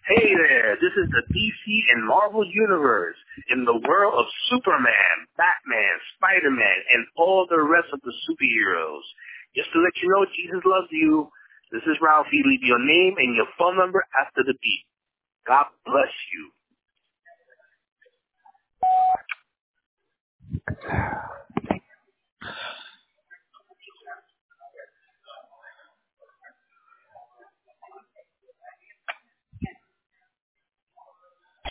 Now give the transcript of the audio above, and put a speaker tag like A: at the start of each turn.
A: Hey there, this is the DC and Marvel Universe in the world of Superman, Batman, Spider-Man, and all the rest of the superheroes. Just to let you know, Jesus loves you. This is Ralphie. Leave your name and your phone number after the beep. God bless you.